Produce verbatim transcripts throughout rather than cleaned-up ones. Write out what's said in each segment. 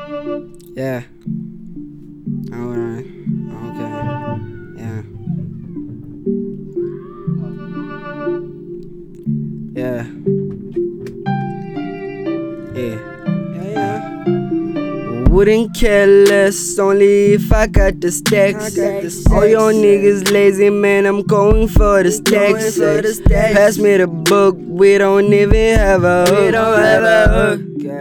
Yeah. Alright. Okay. Yeah. Yeah. Yeah. Yeah, yeah. Wouldn't care less, only if I got the stacks. All your niggas lazy, man, I'm going for the stacks. Pass me the book, we don't even have a hook. We don't have a hook.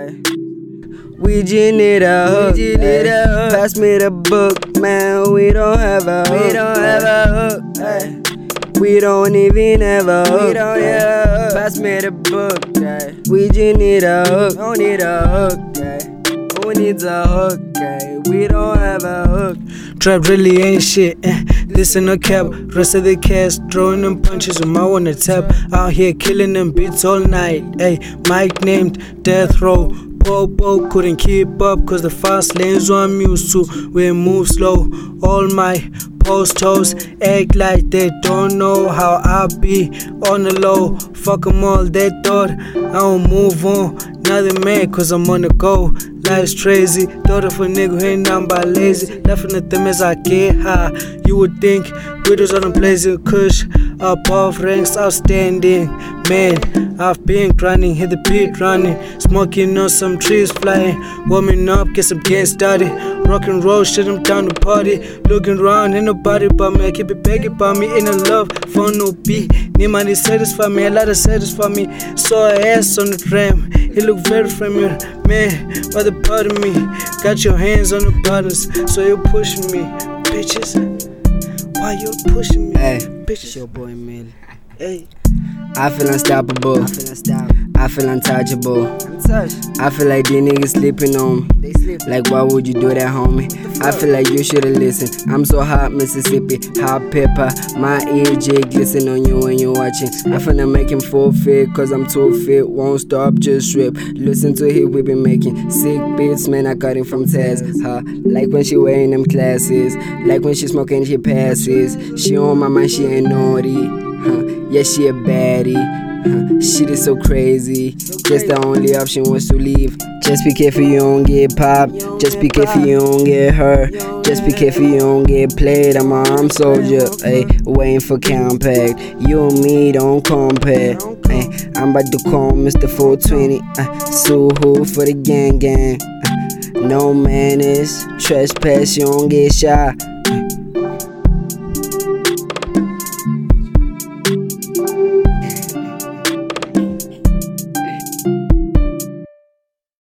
We just need a hook. Pass me the book, man, we don't have a hook. We don't have a hook. We don't even have a hook. We don't have a hook. Pass me the book, we just need a hook. Don't need a hook. Who needs a hook? We don't have a hook. Trap really ain't shit, eh. This ain't no cap. Rest of the cast throwing them punches with my one to tap. Out here killing them beats all night. Ayy, Mike named Death Row. Popo couldn't keep up cause the fast lanes I'm used to. We move slow. All my post hoes act like they don't know how I be on the low. Fuck 'em all, they thought I don't move on. Now they mad cause I'm on the go. Life's crazy, thought of a nigga who ain't nothing but lazy. Laughing at them as I get high. You would think widows on the blazing kush. Above ranks outstanding. Man, I've been grinding, hit the beat running. Smoking on some trees flying. Warming up, get some games started. Rock and roll, shit, I'm down to party. Looking around, ain't nobody but me. I keep it begging by me, in a love for no beat. Need money satisfy me, a lot of satisfy me. Saw her ass on the tram, it looked very familiar. Man, what the part of me? Got your hands on the buttons, so you're pushing me, bitches. Why you pushing me, hey, bitches? It's your boy Mill. Hey. I feel unstoppable. I feel unstoppable. I feel untouchable. I feel like these niggas sleeping on me. They sleep. Like why would you do that, homie? I feel like you should've listened. I'm so hot, Mississippi, hot pepper. My ear jig glisten on you when you're watching. I finna make him forfeit, cause I'm too fit. Won't stop, just rip. Listen to hit we been making. Sick beats, man, I got it from Taz. Huh? Like when she wearing them classes. Like when she smoking, she passes. She on my mind, she ain't naughty. Huh? Yeah, she a baddie. Huh, shit is so crazy. Just the only option was to leave. Just be careful you don't get popped. Just be careful you don't get hurt. Just be careful you don't get played. I'm an armed soldier, ayy, waiting for compact. You and me don't compare. Ay, I'm about to call Mister four twenty. Uh, sue who for the gang gang. Uh, no manners, trespass, you don't get shot.